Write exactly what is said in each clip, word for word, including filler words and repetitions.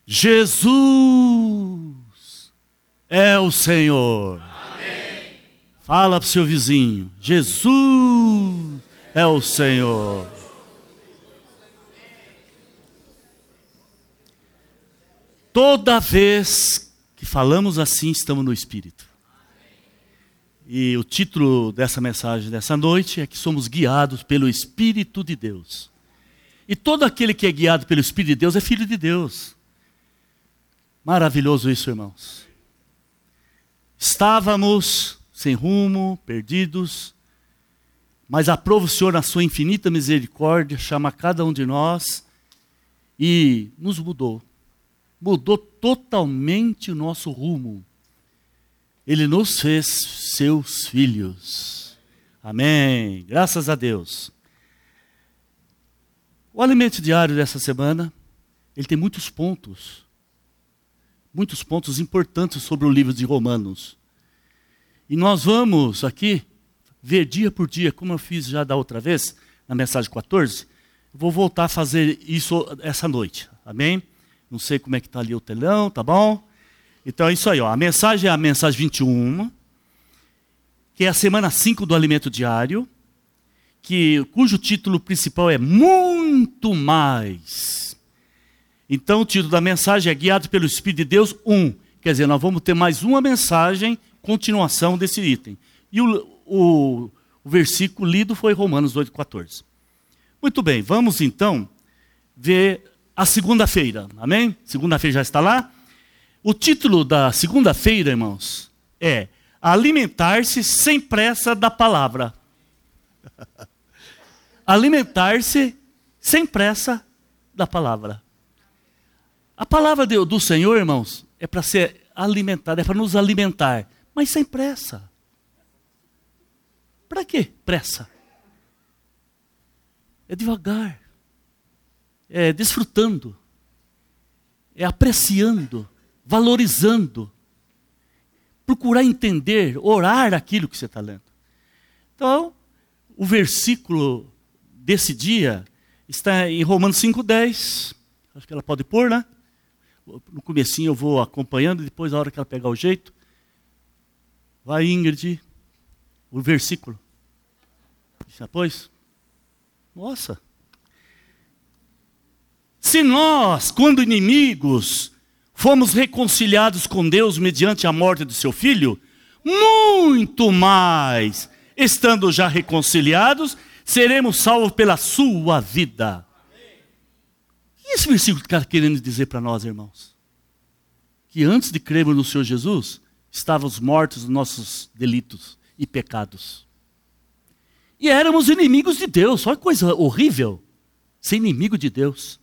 Jesus é o Senhor. Amém. Fala para o seu vizinho, Jesus é o Senhor. Toda vez que falamos assim, estamos no Espírito. E o título dessa mensagem dessa noite é que somos guiados pelo Espírito de Deus. E todo aquele que é guiado pelo Espírito de Deus é filho de Deus. Maravilhoso isso, irmãos. Estávamos sem rumo, perdidos, mas aprova o Senhor na sua infinita misericórdia, chama cada um de nós e nos mudou. Mudou totalmente o nosso rumo. Ele nos fez seus filhos. Amém. Graças a Deus. O alimento diário dessa semana, ele tem muitos pontos. Muitos pontos importantes sobre o livro de Romanos. E nós vamos aqui ver dia por dia, como eu fiz já da outra vez, na mensagem quatorze. Eu vou voltar a fazer isso essa noite. Amém? Não sei como é que está ali o telão, tá bom? Então é isso aí, ó. A mensagem é a mensagem vinte e um, que é a semana cinco do alimento diário, que, cujo título principal é Muito Mais. Então o título da mensagem é Guiado pelo Espírito de Deus um. Quer dizer, nós vamos ter mais uma mensagem, continuação desse item. E o, o, o versículo lido foi Romanos oito, quatorze. Muito bem, vamos então ver a segunda-feira. Amém? Segunda-feira já está lá? O título da segunda-feira, irmãos, é Alimentar-se sem pressa da palavra. Alimentar-se sem pressa da palavra. A palavra do, do Senhor, irmãos, é para ser alimentada, é para nos alimentar, mas sem pressa. Para quê pressa? É devagar, é desfrutando, é apreciando, valorizando, procurar entender, orar aquilo que você está lendo. Então, o versículo desse dia está em Romanos cinco, dez. Acho que ela pode pôr, né? No comecinho eu vou acompanhando, depois na hora que ela pegar o jeito. Vai, Ingrid, o versículo. Já pôs? Nossa. Se nós, quando inimigos, fomos reconciliados com Deus mediante a morte do seu Filho, muito mais, estando já reconciliados, seremos salvos pela sua vida. O que esse versículo está querendo dizer para nós, irmãos? Que antes de crermos no Senhor Jesus, estávamos mortos nos nossos delitos e pecados. E éramos inimigos de Deus. Olha que coisa horrível, ser inimigo de Deus.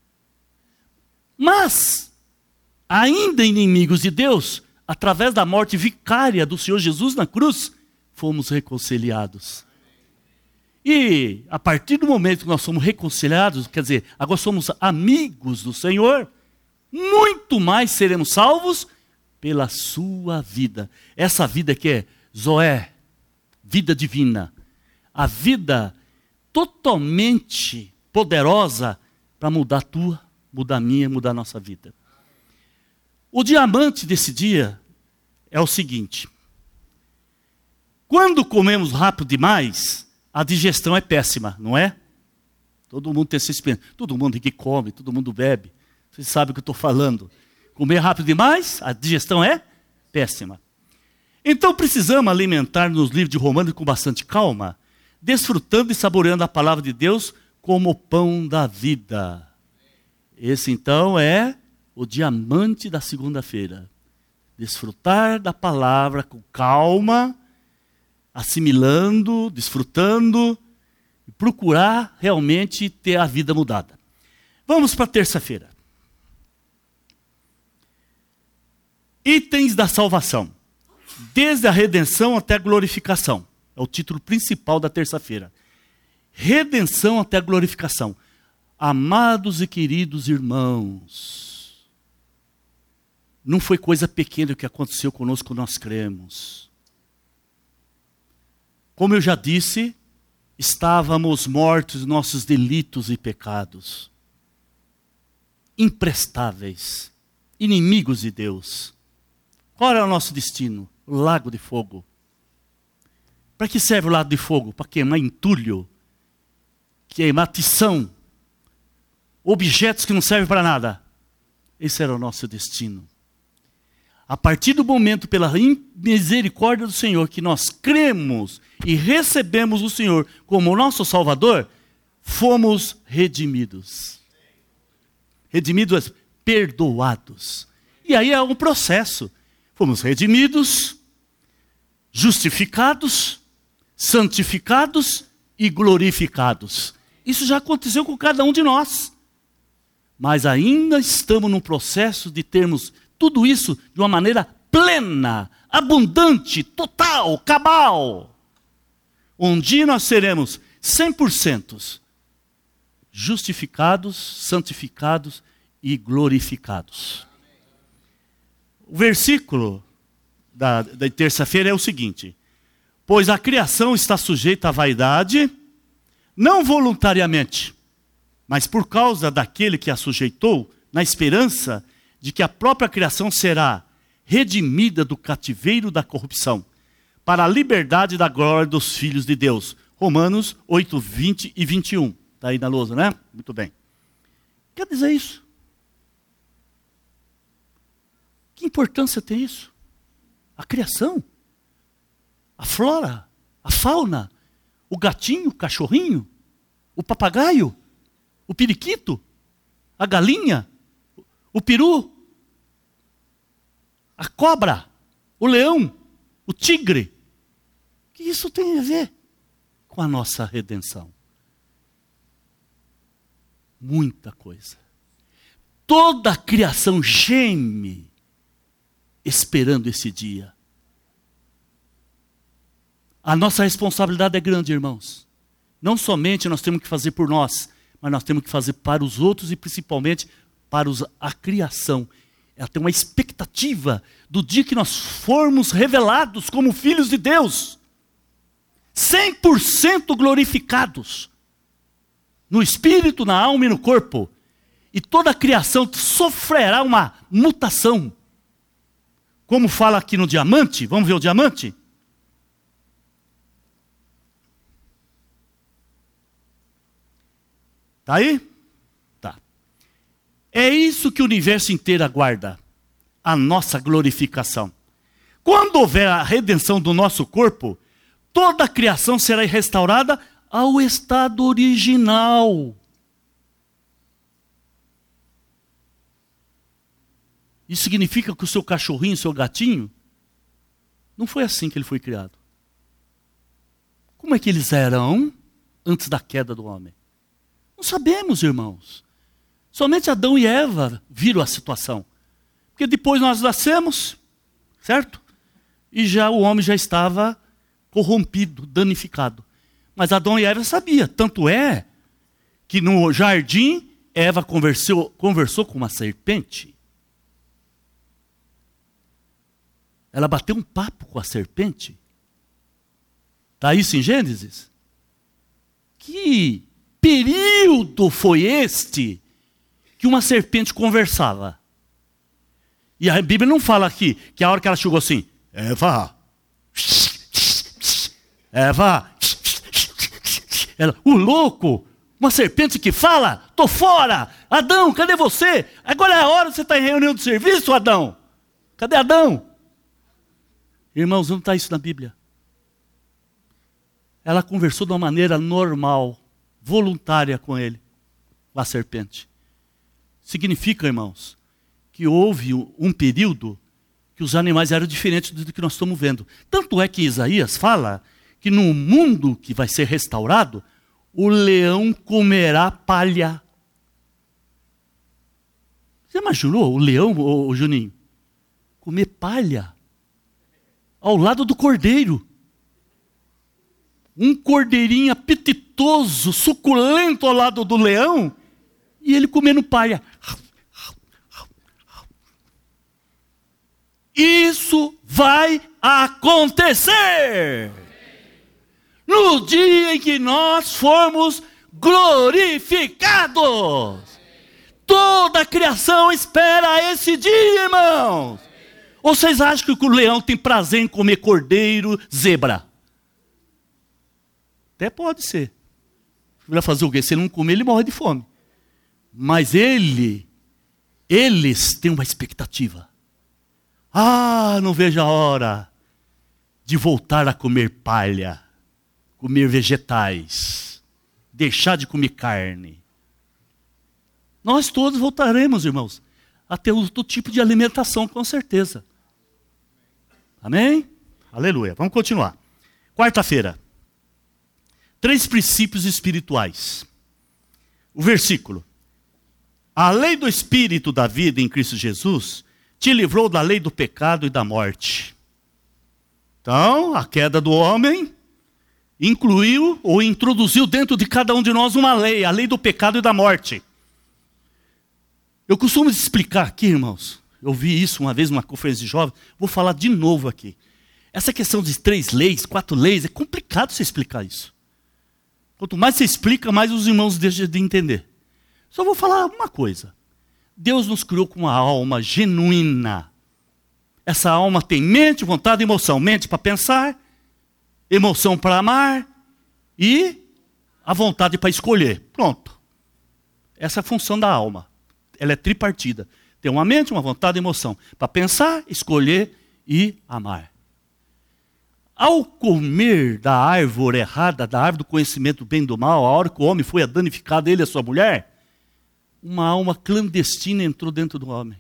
Mas, ainda inimigos de Deus, através da morte vicária do Senhor Jesus na cruz, fomos reconciliados. E a partir do momento que nós somos reconciliados, quer dizer, agora somos amigos do Senhor, muito mais seremos salvos pela sua vida. Essa vida que é Zoé, vida divina. A vida totalmente poderosa para mudar a tua, mudar a minha, mudar a nossa vida. O diamante desse dia é o seguinte: quando comemos rápido demais, a digestão é péssima, não é? Todo mundo tem essa experiência. Todo mundo que come, todo mundo bebe. Vocês sabem o que eu estou falando. Comer rápido demais, a digestão é péssima. Então precisamos alimentar nos livros de Romanos com bastante calma, desfrutando e saboreando a palavra de Deus como o pão da vida. Esse então é o diamante da segunda-feira. Desfrutar da palavra com calma, assimilando, desfrutando, e procurar realmente ter a vida mudada. Vamos para a terça-feira. Itens da salvação. Desde a redenção até a glorificação. É o título principal da terça-feira. Redenção até a glorificação. Amados e queridos irmãos, não foi coisa pequena o que aconteceu conosco quando nós cremos. Como eu já disse, estávamos mortos em nossos delitos e pecados, imprestáveis, inimigos de Deus. Qual é o nosso destino? O lago de fogo. Para que serve o lago de fogo? Para queimar entulho, queimar tição, objetos que não servem para nada. Esse era o nosso destino. A partir do momento, pela misericórdia do Senhor, que nós cremos e recebemos o Senhor como nosso Salvador, fomos redimidos. Redimidos, perdoados. E aí é um processo. Fomos redimidos, justificados, santificados e glorificados. Isso já aconteceu com cada um de nós. Mas ainda estamos num processo de termos tudo isso de uma maneira plena, abundante, total, cabal. Um dia nós seremos cem por cento justificados, santificados e glorificados. O versículo da, da terça-feira é o seguinte: pois a criação está sujeita à vaidade, não voluntariamente, mas por causa daquele que a sujeitou, na esperança de que a própria criação será redimida do cativeiro da corrupção, para a liberdade da glória dos filhos de Deus. Romanos oito, vinte e vinte e um. Está aí na lousa, né? Muito bem. Quer dizer isso? Que importância tem isso? A criação, a flora, a fauna, o gatinho, o cachorrinho, o papagaio, o periquito, a galinha, o peru, a cobra, o leão, o tigre. O que isso tem a ver com a nossa redenção? Muita coisa. Toda a criação geme esperando esse dia. A nossa responsabilidade é grande, irmãos. Não somente nós temos que fazer por nós, mas nós temos que fazer para os outros e principalmente para os, a criação. Ela tem uma expectativa do dia que nós formos revelados como filhos de Deus, cem por cento glorificados, no espírito, na alma e no corpo. E toda a criação sofrerá uma mutação. Como fala aqui no diamante, vamos ver o diamante? Está aí? Tá. É isso que o universo inteiro aguarda, a nossa glorificação. Quando houver a redenção do nosso corpo, toda a criação será restaurada ao estado original. Isso significa que o seu cachorrinho, o seu gatinho, não foi assim que ele foi criado. Como é que eles eram antes da queda do homem? Não sabemos, irmãos. Somente Adão e Eva viram a situação. Porque depois nós nascemos, certo? E já o homem já estava corrompido, danificado. Mas Adão e Eva sabiam. Tanto é que no jardim, Eva conversou, conversou com uma serpente. Ela bateu um papo com a serpente. Está isso em Gênesis? Que período foi este que uma serpente conversava? E a Bíblia não fala aqui que a hora que ela chegou assim, Eva, Eva, ela, o louco, uma serpente que fala, tô fora, Adão, cadê você? Agora é a hora, você está em reunião de serviço, Adão? Cadê Adão? Irmãos, não está isso na Bíblia. Ela conversou de uma maneira normal, voluntária com ele, com a serpente. Significa, irmãos, que houve um período que os animais eram diferentes do que nós estamos vendo. Tanto é que Isaías fala que no mundo que vai ser restaurado, o leão comerá palha. Você imaginou o leão, ô, ô, Juninho, comer palha ao lado do cordeiro? Um cordeirinho apetitoso, suculento ao lado do leão, e ele comendo palha. Isso vai acontecer no dia em que nós formos glorificados. Toda a criação espera esse dia, irmãos. Ou vocês acham que o leão tem prazer em comer cordeiro, zebra? Até pode ser. Ele vai fazer o quê? Se ele não comer, ele morre de fome. Mas ele, eles têm uma expectativa. Ah, não vejo a hora de voltar a comer palha, comer vegetais, deixar de comer carne. Nós todos voltaremos, irmãos, a ter outro tipo de alimentação, com certeza. Amém? Aleluia. Vamos continuar. Quarta-feira. Três princípios espirituais. O versículo. A lei do Espírito da vida em Cristo Jesus te livrou da lei do pecado e da morte. Então, a queda do homem incluiu ou introduziu dentro de cada um de nós uma lei, a lei do pecado e da morte. Eu costumo explicar aqui, irmãos, eu vi isso uma vez numa conferência de jovens, vou falar de novo aqui. Essa questão de três leis, quatro leis, é complicado você explicar isso. Quanto mais você explica, mais os irmãos deixam de entender. Só vou falar uma coisa. Deus nos criou com uma alma genuína. Essa alma tem mente, vontade e emoção. Mente para pensar, emoção para amar e a vontade para escolher. Pronto. Essa é a função da alma. Ela é tripartida. Tem uma mente, uma vontade e emoção. Para pensar, escolher e amar. Ao comer da árvore errada, da árvore do conhecimento do bem e do mal, a hora que o homem foi a danificado, ele e a sua mulher, uma alma clandestina entrou dentro do homem.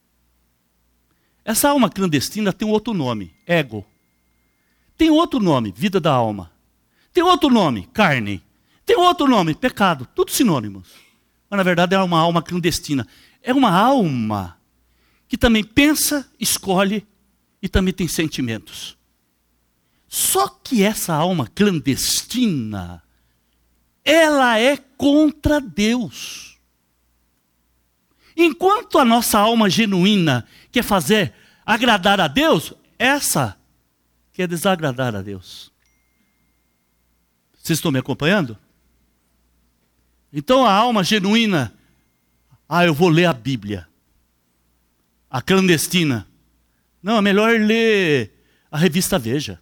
Essa alma clandestina tem um outro nome, ego. Tem outro nome, vida da alma. Tem outro nome, carne. Tem outro nome, pecado. Tudo sinônimos. Mas na verdade é uma alma clandestina. É uma alma que também pensa, escolhe e também tem sentimentos. Só que essa alma clandestina, ela é contra Deus. Enquanto a nossa alma genuína quer fazer agradar a Deus, essa quer desagradar a Deus. Vocês estão me acompanhando? Então a alma genuína, ah, eu vou ler a Bíblia. A clandestina, não, é melhor ler a revista Veja.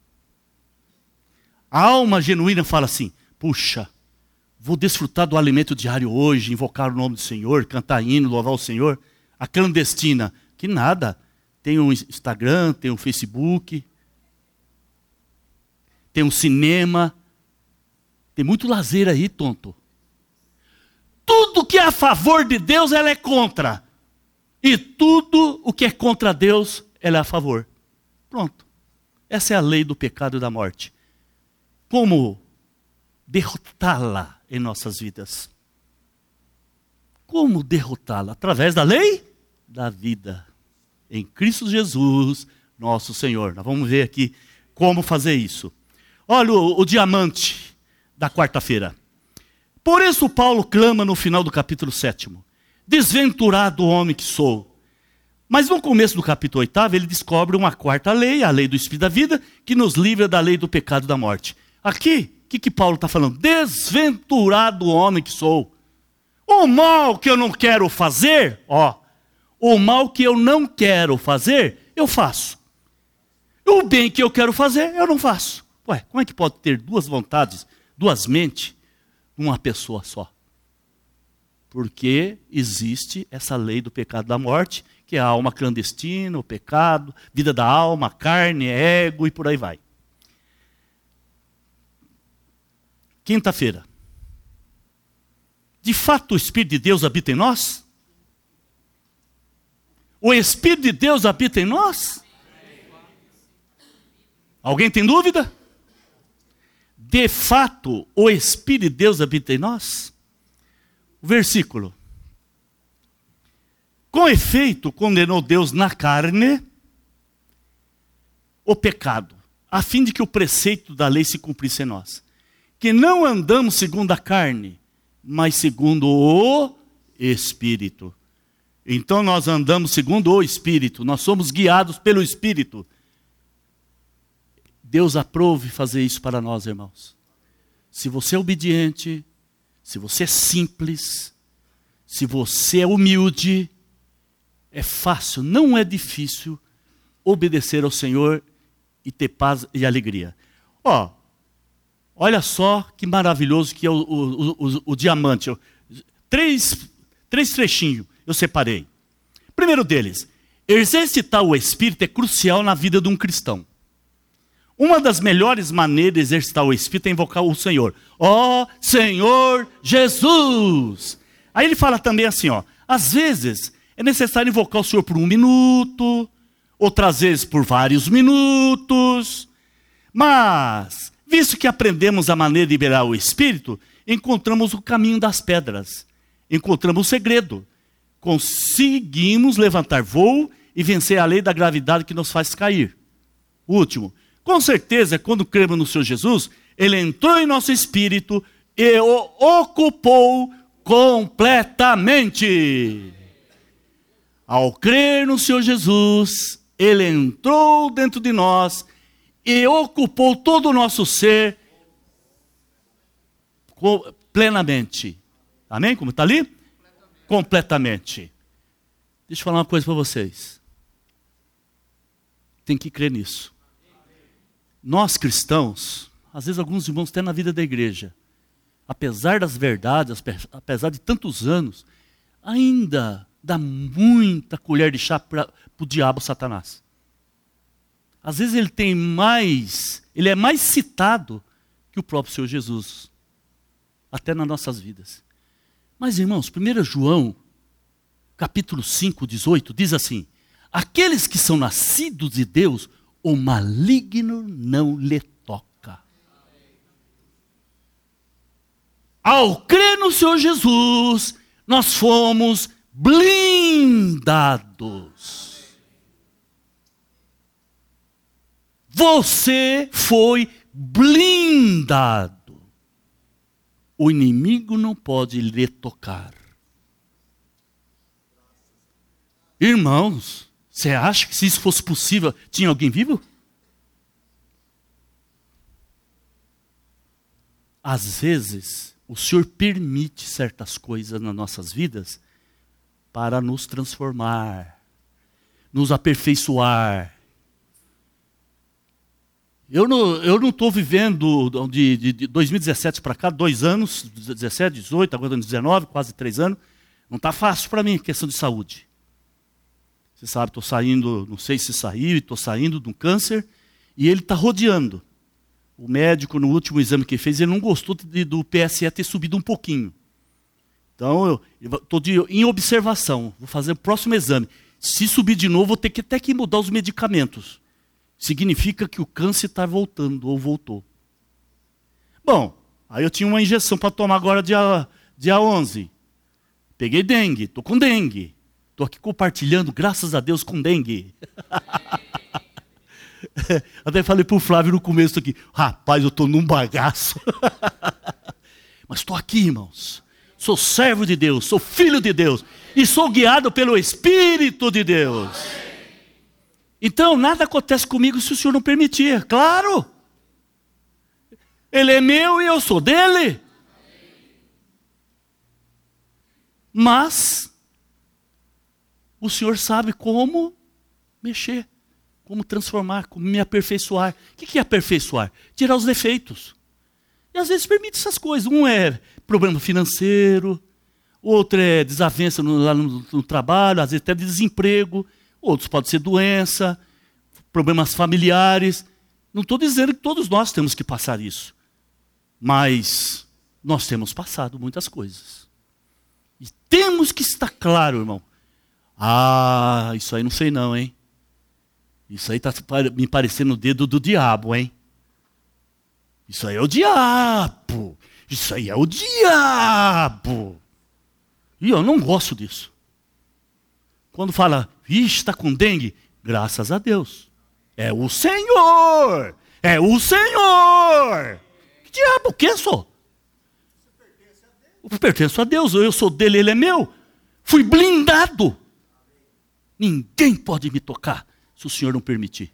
A alma genuína fala assim, puxa, vou desfrutar do alimento diário hoje, invocar o nome do Senhor, cantar hino, louvar o Senhor. A clandestina, que nada, tem um Instagram, tem um Facebook, tem um cinema, tem muito lazer aí, tonto. Tudo que é a favor de Deus, ela é contra. E tudo o que é contra Deus, ela é a favor. Pronto. Essa é a lei do pecado e da morte. Como derrotá-la em nossas vidas? Como derrotá-la? Através da lei da vida. Em Cristo Jesus, nosso Senhor. Nós vamos ver aqui como fazer isso. Olha o, o diamante da quarta-feira. Por isso Paulo clama no final do capítulo sétimo. Desventurado homem que sou. Mas no começo do capítulo oitavo, ele descobre uma quarta lei, a lei do Espírito da vida, que nos livra da lei do pecado e da morte. Aqui, o que, que Paulo está falando? Desventurado homem que sou. O mal que eu não quero fazer, ó, o mal que eu não quero fazer, eu faço. O bem que eu quero fazer, eu não faço. Ué, como é que pode ter duas vontades, duas mentes, numa pessoa só? Porque existe essa lei do pecado e da morte, que é a alma clandestina, o pecado, vida da alma, carne, ego e por aí vai. Quinta-feira. De fato o Espírito de Deus habita em nós? O Espírito de Deus habita em nós? Alguém tem dúvida? De fato o Espírito de Deus habita em nós? O versículo. Com efeito, condenou Deus na carne o pecado, a fim de que o preceito da lei se cumprisse em nós. Que não andamos segundo a carne, mas segundo o Espírito. Então nós andamos segundo o Espírito, nós somos guiados pelo Espírito. Deus aprove fazer isso para nós, irmãos. Se você é obediente, se você é simples, Se você é humilde, é fácil, não é difícil obedecer ao Senhor e ter paz e alegria. Ó, olha só que maravilhoso que é o, o, o, o diamante. Três, três trechinhos eu separei. Primeiro deles, exercitar o Espírito é crucial na vida de um cristão. Uma das melhores maneiras de exercitar o Espírito é invocar o Senhor. Ó oh, Senhor Jesus! Aí ele fala também assim, ó, às vezes é necessário invocar o Senhor por um minuto, outras vezes por vários minutos. Mas, visto que aprendemos a maneira de liberar o Espírito, encontramos o caminho das pedras. Encontramos o segredo. Conseguimos levantar voo e vencer a lei da gravidade que nos faz cair. Último, com certeza, quando cremos no Senhor Jesus, Ele entrou em nosso espírito e o ocupou completamente. Ao crer no Senhor Jesus, Ele entrou dentro de nós e ocupou todo o nosso ser plenamente. Amém? Como está ali? Completamente. Completamente. Deixa eu falar uma coisa para vocês. Tem que crer nisso. Nós cristãos, às vezes alguns irmãos até na vida da igreja, apesar das verdades, apesar de tantos anos, ainda dá muita colher de chá para o diabo Satanás. Às vezes ele tem mais, ele é mais citado que o próprio Senhor Jesus, até nas nossas vidas. Mas irmãos, primeiro João, capítulo cinco, dezoito, diz assim, aqueles que são nascidos de Deus, o maligno não lhe toca. Ao crer no Senhor Jesus, nós fomos blindados. Você foi blindado. O inimigo não pode lhe tocar. Irmãos, você acha que se isso fosse possível, tinha alguém vivo? Às vezes, o Senhor permite certas coisas nas nossas vidas para nos transformar, nos aperfeiçoar. Eu não eu não estou vivendo de, de, de dois mil e dezessete para cá, dois anos, dezessete, dezoito, agora dezenove, quase três anos. Não está fácil para mim, questão de saúde. Você sabe, estou saindo, não sei se saiu, estou saindo de um câncer, e ele está rodeando. O médico, no último exame que fez, ele não gostou de, do P S E ter subido um pouquinho. Então, eu estou em observação, vou fazer o próximo exame. Se subir de novo, vou ter que até que mudar os medicamentos. Significa que o câncer está voltando, ou voltou. Bom, aí eu tinha uma injeção para tomar agora dia, dia onze. Peguei dengue, estou com dengue. Estou aqui compartilhando, graças a Deus, com dengue. Até falei para o Flávio no começo aqui, rapaz, eu estou num bagaço. Mas estou aqui, irmãos. Sou servo de Deus, sou filho de Deus. E sou guiado pelo Espírito de Deus. Então, nada acontece comigo se o Senhor não permitir, claro. Ele é meu e eu sou dele. Mas o Senhor sabe como mexer, como transformar, como me aperfeiçoar. O que é aperfeiçoar? Tirar os defeitos. E às vezes permite essas coisas. Um é problema financeiro, outro é desavença no, lá no, no trabalho, às vezes até desemprego, outros pode ser doença, problemas familiares. Não estou dizendo que todos nós temos que passar isso, mas nós temos passado muitas coisas. E temos que estar claro, irmão. Ah, isso aí não sei não, hein? Isso aí está me parecendo o dedo do diabo, hein? Isso aí é o diabo. Isso aí é o diabo. E eu não gosto disso. Quando fala, vixe, está com dengue, graças a Deus. É o Senhor. É o Senhor. Que diabo que é, só? Eu pertenço a Deus. Eu sou dele, ele é meu. Fui blindado. Ninguém pode me tocar se o Senhor não permitir.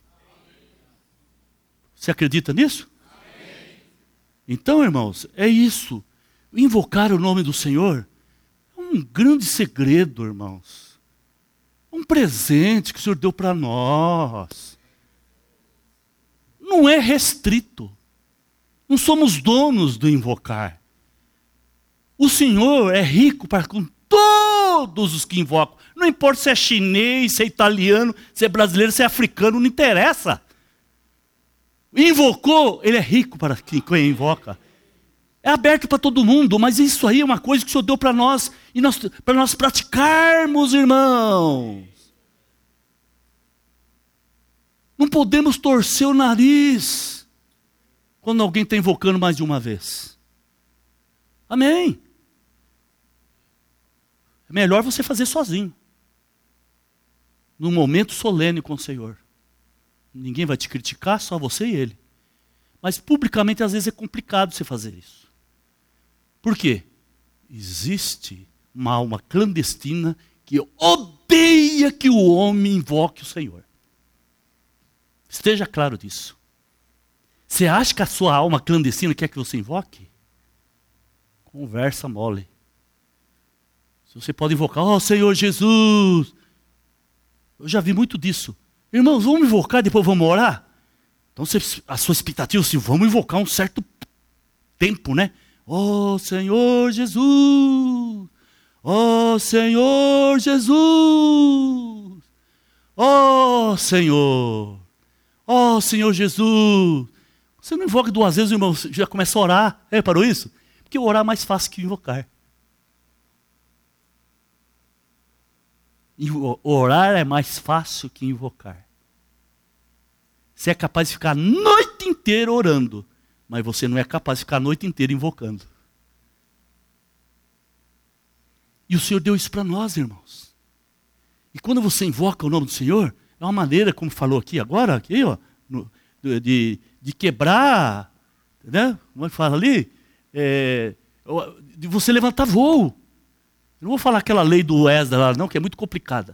Você acredita nisso? Então, irmãos, é isso. Invocar o nome do Senhor é um grande segredo, irmãos. Um presente que o Senhor deu para nós. Não é restrito. Não somos donos do invocar. O Senhor é rico para com todos os que invocam. Não importa se é chinês, se é italiano, se é brasileiro, se é africano, não interessa. Invocou, ele é rico para quem invoca. É aberto para todo mundo, mas isso aí é uma coisa que o Senhor deu para nós, e nós, para nós praticarmos, irmãos. Não podemos torcer o nariz quando alguém está invocando mais de uma vez. Amém. É melhor você fazer sozinho. Num momento solene com o Senhor. Ninguém vai te criticar, só você e Ele. Mas publicamente às vezes é complicado você fazer isso. Por quê? Existe uma alma clandestina que odeia que o homem invoque o Senhor. Esteja claro disso. Você acha que a sua alma clandestina quer que você invoque? Conversa mole. Você pode invocar, ó Senhor Jesus. Eu já vi muito disso. Irmãos, vamos invocar, depois vamos orar? Então a sua expectativa é assim, vamos invocar um certo tempo, né? Ó Senhor Jesus. Ó Senhor Jesus. Ó Senhor. Ó Senhor Jesus. Você não invoca duas vezes, irmão, você já começa a orar. É, parou isso? Porque orar é mais fácil que invocar. Orar é mais fácil que invocar. Você é capaz de ficar a noite inteira orando, mas você não é capaz de ficar a noite inteira invocando. E o Senhor deu isso para nós, irmãos. E quando você invoca o nome do Senhor, é uma maneira, como falou aqui agora, aqui, ó, no, de, de quebrar, né? Como é que fala ali? É, de você levantar voo. Eu não vou falar aquela lei do Esdras lá, não, que é muito complicada.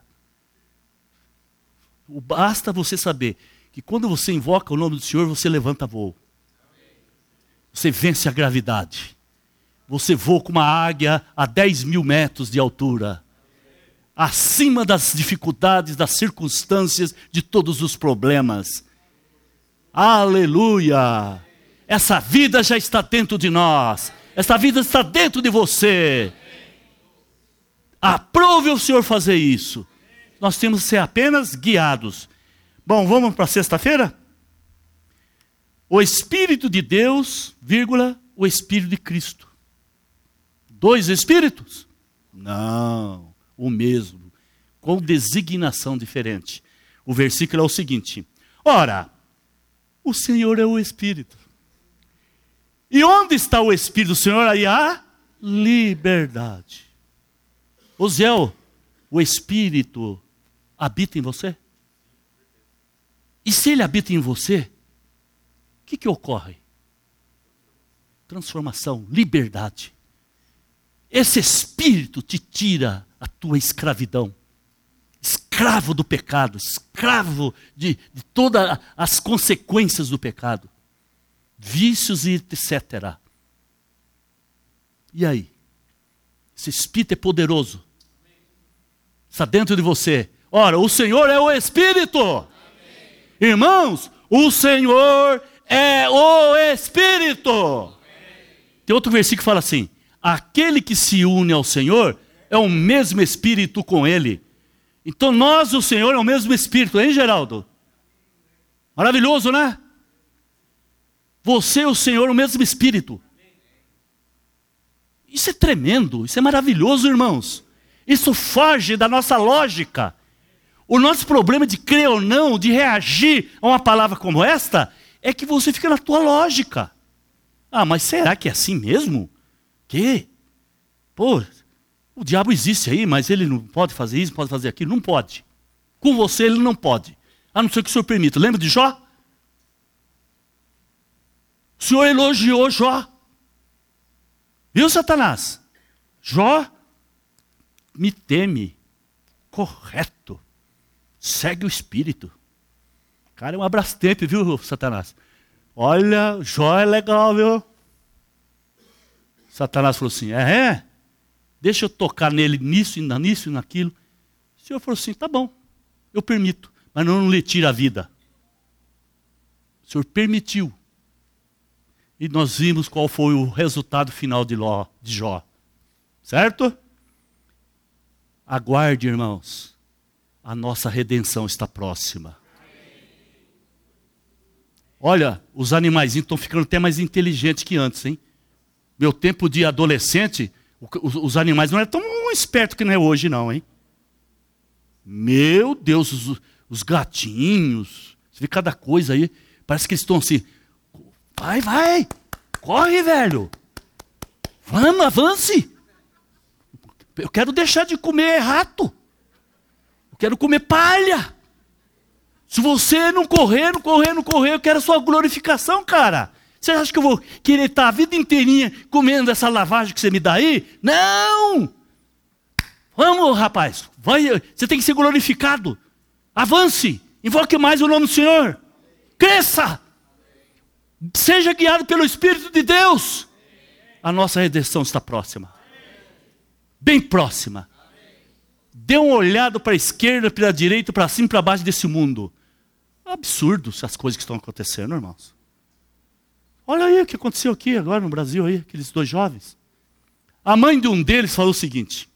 Basta você saber que quando você invoca o nome do Senhor, você levanta voo. Você vence a gravidade. Você voa com uma águia a dez mil metros de altura. Acima das dificuldades, das circunstâncias, de todos os problemas. Aleluia! Essa vida já está dentro de nós. Essa vida está dentro de você. Aprove o Senhor fazer isso. Nós temos que ser apenas guiados. Bom, vamos para sexta-feira? O Espírito de Deus, vírgula, o Espírito de Cristo. Dois Espíritos? Não, o mesmo, com designação diferente. O versículo é o seguinte: ora, o Senhor é o Espírito. E onde está o Espírito do Senhor? Aí há liberdade. Osiel, o Espírito habita em você? E se ele habita em você, o que, que ocorre? Transformação, liberdade. Esse Espírito te tira a tua escravidão. Escravo do pecado, escravo de, de todas as consequências do pecado. Vícios e etcétera. E aí? Esse Espírito é poderoso. Está dentro de você. Ora, o Senhor é o Espírito. Amém. Irmãos, o Senhor é o Espírito. Amém. Tem outro versículo que fala assim: aquele que se une ao Senhor é o mesmo Espírito com Ele. Então nós, o Senhor, é o mesmo Espírito, hein, Geraldo? Maravilhoso, né? Você e o Senhor, o mesmo Espírito. Isso é tremendo, isso é maravilhoso, irmãos. Isso foge da nossa lógica. O nosso problema de crer ou não, de reagir a uma palavra como esta, é que você fica na tua lógica. Ah, mas será que é assim mesmo? Que? Pô, o diabo existe aí, mas ele não pode fazer isso, pode fazer aquilo. Não pode. Com você ele não pode. A não ser que o Senhor permita. Lembra de Jó? O Senhor elogiou Jó. Viu, Satanás? Jó me teme. Correto. Segue o Espírito. Cara, é um abrastemp, viu, Satanás? Olha, Jó é legal, viu? Satanás falou assim: é, é? Deixa eu tocar nele nisso, e nisso e naquilo. O Senhor falou assim, tá bom, eu permito, mas não lhe tira a vida. O Senhor permitiu. E nós vimos qual foi o resultado final de, Ló, de Jó. Certo? Aguarde, irmãos. A nossa redenção está próxima. Olha, os animaizinhos estão ficando até mais inteligentes que antes, hein? Meu tempo de adolescente, os, os animais não eram tão espertos que não é hoje, não, hein? Meu Deus, os, os gatinhos, você vê cada coisa aí, parece que eles estão assim, vai, vai, corre, velho, vamos, avance. Eu quero deixar de comer rato, eu quero comer palha. Se você não correr, não correr, não correr, eu quero a sua glorificação, cara. Você acha que eu vou querer estar a vida inteirinha comendo essa lavagem que você me dá aí? Não! Vamos, rapaz. Vai, você tem que ser glorificado. Avance. Invoque mais o nome do Senhor. Cresça. Seja guiado pelo Espírito de Deus. A nossa redenção está próxima. Bem próxima. Dê uma olhada para a esquerda, para a direita, para cima e para baixo desse mundo. É absurdo essas coisas que estão acontecendo, irmãos. Olha aí o que aconteceu aqui agora no Brasil, aí, aqueles dois jovens. A mãe de um deles falou o seguinte.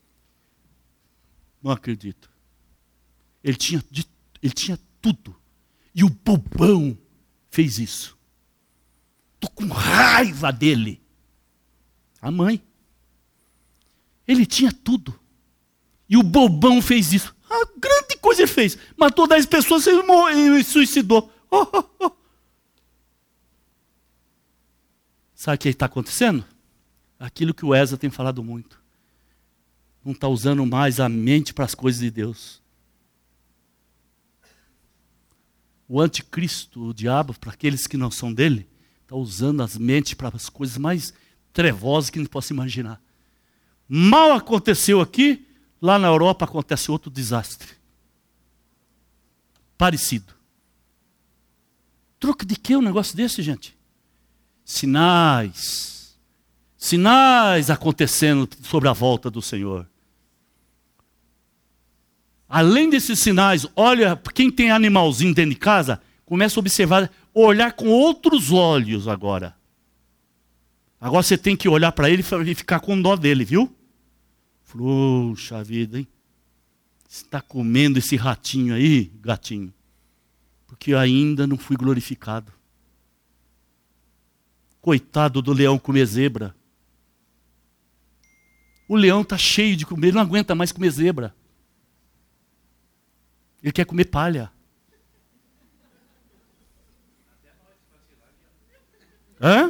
Não acredito. Ele tinha, ele tinha tudo. E o bobão fez isso. Estou com raiva dele. A mãe. Ele tinha tudo. E o bobão fez isso. A grande coisa ele fez. Matou dez pessoas e se suicidou. Oh, oh, oh. Sabe o que está acontecendo? Aquilo que o Eza tem falado muito. Não está usando mais a mente para as coisas de Deus. O anticristo, o diabo, para aqueles que não são dele, está usando as mentes para as coisas mais trevosas que a gente possa imaginar. Mal aconteceu aqui, lá na Europa acontece outro desastre. Parecido. Troco de que um negócio desse, gente? Sinais. Sinais acontecendo sobre a volta do Senhor. Além desses sinais, olha, quem tem animalzinho dentro de casa, começa a observar, olhar com outros olhos agora. Agora você tem que olhar para ele e ficar com dó dele, viu? Puxa vida, hein? Você está comendo esse ratinho aí, gatinho, porque eu ainda não fui glorificado. Coitado do leão comer zebra. O leão está cheio de comer, ele não aguenta mais comer zebra. Ele quer comer palha. Hã?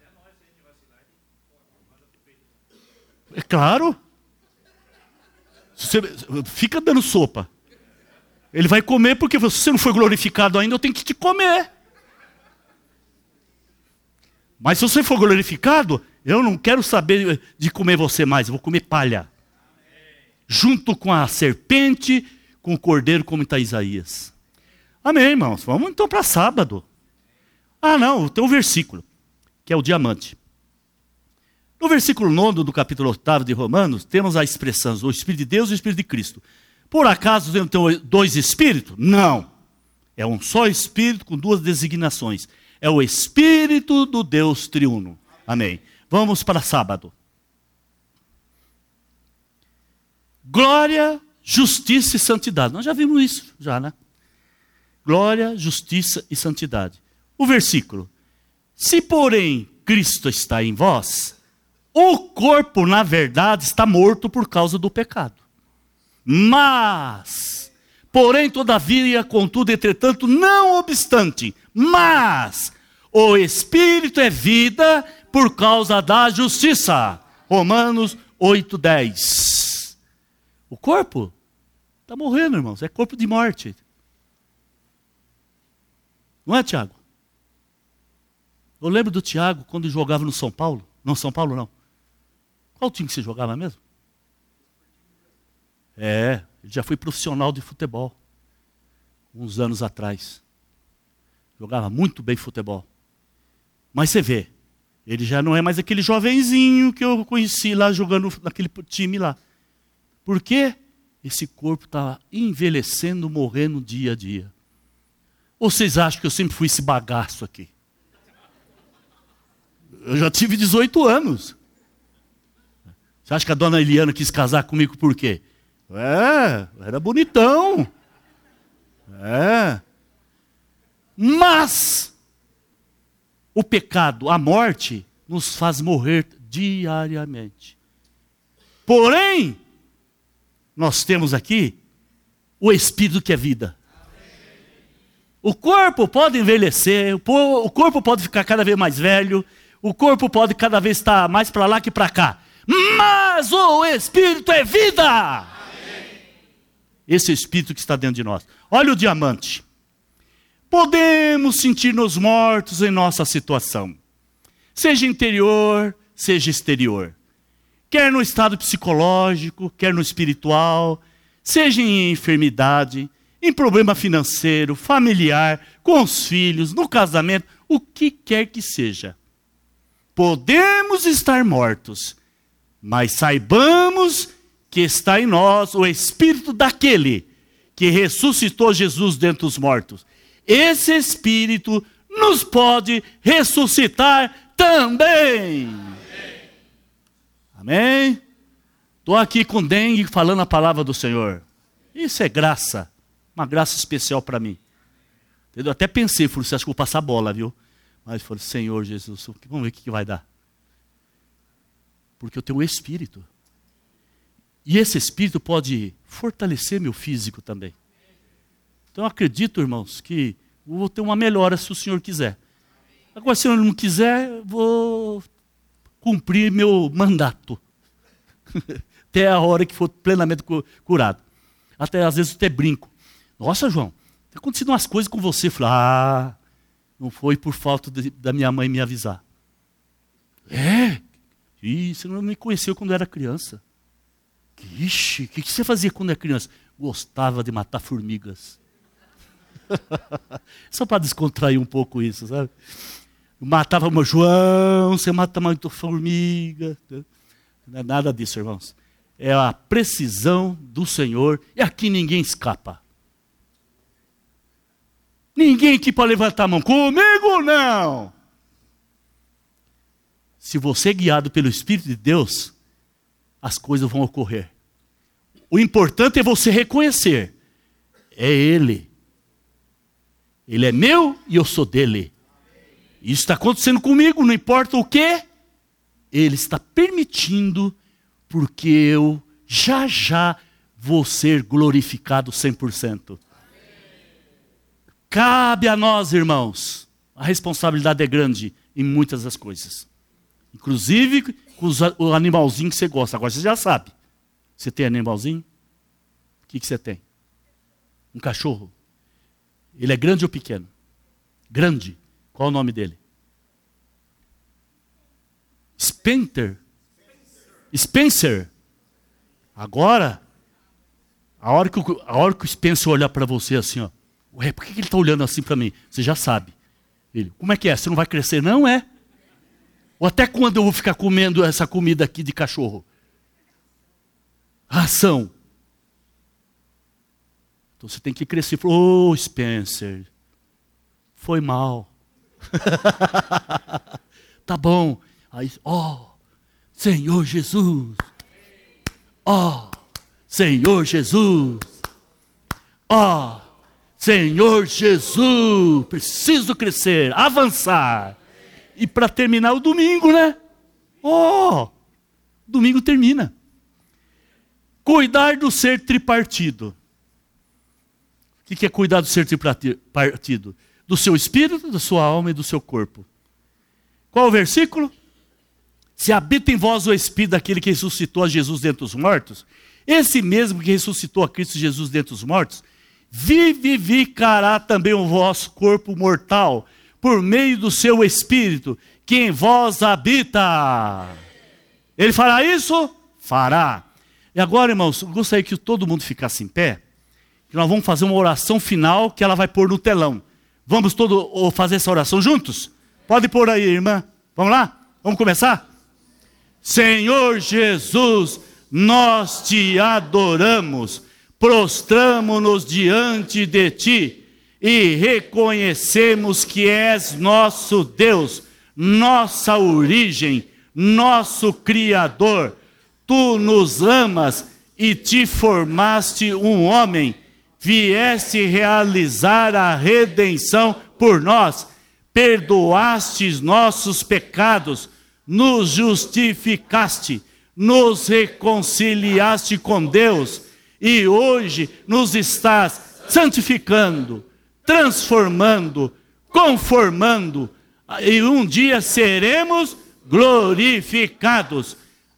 É claro. Você fica dando sopa. Ele vai comer porque você não foi glorificado ainda, eu tenho que te comer. Mas se você for glorificado, eu não quero saber de comer você mais, eu vou comer palha. Junto com a serpente, com o cordeiro, como está Isaías. Amém, irmãos. Vamos então para sábado. Ah, não, tem um versículo, que é o diamante. No versículo nono do capítulo oitavo de Romanos, temos a expressão, o Espírito de Deus e o Espírito de Cristo. Por acaso tem dois Espíritos? Não. É um só Espírito com duas designações. É o Espírito do Deus triuno. Amém. Vamos para sábado. Glória, justiça e santidade. Nós já vimos isso, já, né? Glória, justiça e santidade. O versículo. Se, porém, Cristo está em vós, o corpo, na verdade, está morto por causa do pecado. Mas, porém, todavia, contudo, entretanto, não obstante, mas o Espírito é vida por causa da justiça. Romanos oito, dez. O corpo está morrendo, irmãos. É corpo de morte. Não é, Tiago? Eu lembro do Tiago quando jogava no São Paulo. Não, São Paulo não. Qual time que você jogava mesmo? É, ele já foi profissional de futebol. Uns anos atrás. Jogava muito bem futebol. Mas você vê, Ele já não é mais aquele jovenzinho que eu conheci lá jogando naquele time lá. Por quê? Esse corpo está envelhecendo, morrendo dia a dia. Ou vocês acham que eu sempre fui esse bagaço aqui? Eu já tive dezoito anos. Você acha que a dona Eliana quis casar comigo por quê? É, era bonitão. É. Mas o pecado, a morte, nos faz morrer diariamente. Porém, nós temos aqui o Espírito que é vida. O corpo pode envelhecer, o corpo pode ficar cada vez mais velho, o corpo pode cada vez estar mais para lá que para cá. Mas o Espírito é vida. Esse é o Espírito que está dentro de nós. Olha o diamante. Podemos sentir-nos mortos em nossa situação, seja interior, seja exterior. Quer no estado psicológico, quer no espiritual, seja em enfermidade, em problema financeiro, familiar, com os filhos, no casamento, o que quer que seja. Podemos estar mortos, mas saibamos que está em nós o Espírito daquele que ressuscitou Jesus dentre os mortos. Esse Espírito nos pode ressuscitar também. Amém? Estou aqui com dengue falando a palavra do Senhor. Isso é graça, uma graça especial para mim. Eu até pensei, falei, você acha que eu vou passar a bola, viu? Mas falei, Senhor Jesus, vamos ver o que, que vai dar. Porque eu tenho o Espírito. E esse Espírito pode fortalecer meu físico também. Então eu acredito, irmãos, que eu vou ter uma melhora se o Senhor quiser. Agora, se eu não quiser, vou cumprir meu mandato. Até a hora que for plenamente curado. Até às vezes eu até brinco. Nossa, João, está acontecendo umas coisas com você. Eu falo, ah, não foi por falta de, da minha mãe me avisar. É? Ih, você não me conheceu quando eu era criança. Ixi, o que, que você fazia quando era criança? Gostava de matar formigas. Só para descontrair um pouco isso, sabe? Matava o João, você mata muito formiga. Não é nada disso, irmãos. É a precisão do Senhor. E aqui ninguém escapa. Ninguém aqui pode levantar a mão. Comigo não. Se você é guiado pelo Espírito de Deus, as coisas vão ocorrer. O importante é você reconhecer. É Ele. Ele é meu e eu sou dele. Isso está acontecendo comigo, não importa o que. Ele está permitindo, porque eu já já vou ser glorificado cem por cento. Cabe a nós, irmãos. A responsabilidade é grande em muitas das coisas. Inclusive com os, o animalzinho que você gosta. Agora você já sabe. Você tem animalzinho? O que, que você tem? Um cachorro? Ele é grande ou pequeno? Grande. Qual o nome dele? Spencer. Spencer. Agora, a hora que o, a hora que o Spencer olhar para você assim, ó, ué, por que ele está olhando assim para mim? Você já sabe. Ele, como é que é? Você não vai crescer? Não é. Ou até quando eu vou ficar comendo essa comida aqui de cachorro? Ração. Então você tem que crescer. Ô, oh, Spencer, foi mal. Tá bom. Aí, ó, oh, Senhor Jesus. Ó, oh, Senhor Jesus. Ó, oh, Senhor Jesus. Preciso crescer, avançar. E para terminar o domingo, né? Ó, oh, domingo termina. Cuidar do ser tripartido. O que é cuidar do ser tripartido? Do seu espírito, da sua alma e do seu corpo. Qual o versículo? Se habita em vós o Espírito daquele que ressuscitou a Jesus dentre os mortos, esse mesmo que ressuscitou a Cristo Jesus dentre os mortos, vivificará também o vosso corpo mortal, por meio do seu Espírito, que em vós habita. Ele fará isso? Fará. E agora, irmãos, eu gostaria que todo mundo ficasse em pé, que nós vamos fazer uma oração final que ela vai pôr no telão. Vamos todos fazer essa oração juntos? Pode pôr aí, irmã. Vamos lá? Vamos começar? Senhor Jesus, nós te adoramos, prostramo-nos diante de ti e reconhecemos que és nosso Deus, nossa origem, nosso Criador. Tu nos amas e te formaste um homem, vieste realizar a redenção por nós, perdoaste nossos pecados, nos justificaste, nos reconciliaste com Deus e hoje nos estás santificando, transformando, conformando, e um dia seremos glorificados.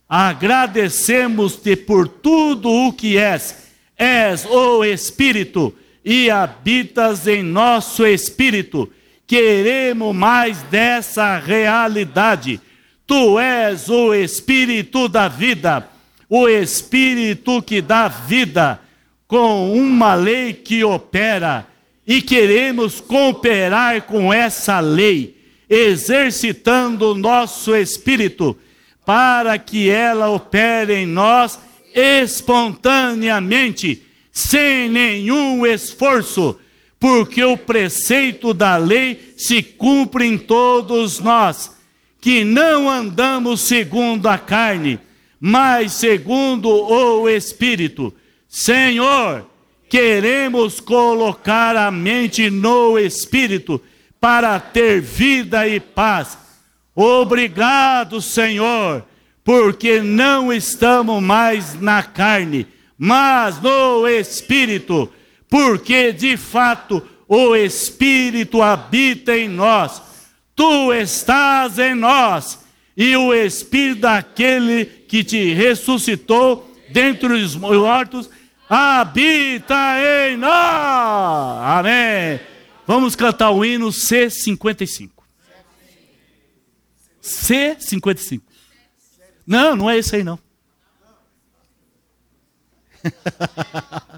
Agradecemos-te por tudo o que és. És o Espírito e habitas em nosso espírito. Queremos mais dessa realidade. Tu és o Espírito da vida, o Espírito que dá vida, com uma lei que opera, e queremos cooperar com essa lei, exercitando o nosso espírito, para que ela opere em nós espontaneamente, sem nenhum esforço, porque o preceito da lei se cumpre em todos nós, que não andamos segundo a carne, mas segundo o Espírito. Senhor, queremos colocar a mente no Espírito para ter vida e paz. Obrigado, Senhor, porque não estamos mais na carne, mas no Espírito, porque de fato o Espírito habita em nós. Tu estás em nós, e o Espírito daquele que te ressuscitou dentre os mortos habita em nós. Amém. Vamos cantar o hino C cinquenta e cinco. C cinquenta e cinco. Não, não é esse aí não.